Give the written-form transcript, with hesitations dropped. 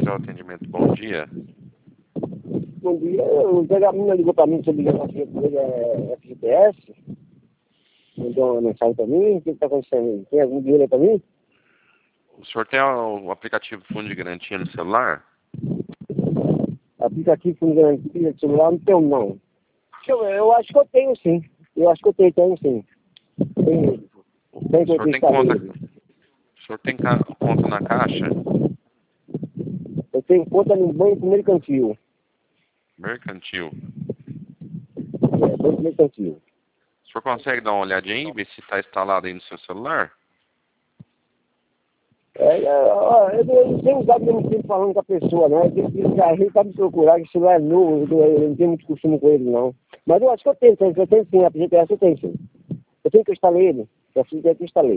seu atendimento. Bom dia. Bom dia. O Zé Gabriel ligou para mim sobre o FGTS. Mandou uma mensagem para mim. O que está acontecendo? Tem algum dinheiro aí para mim? O senhor tem o aplicativo Fundo de Garantia no celular? Aplicativo Fundo de Garantia de celular não tenho, não. Eu acho que eu tenho, sim. Eu acho que eu tenho sim. Tenho. O senhor tem conta? O senhor tem conta na Caixa? Eu tenho conta no Banco Mercantil. Mercantil. Banco Mercantil. O senhor consegue dar uma olhadinha aí, ver se está instalado aí no seu celular? Eu não tenho usado mesmo tempo falando com a pessoa, né? Ele tá me procurar, que o celular é novo, eu não tenho muito costume com ele, não. Mas eu acho que eu tenho sim, a FGTS eu tenho sim. Eu tenho que instalar ele, a FGTS eu instalei.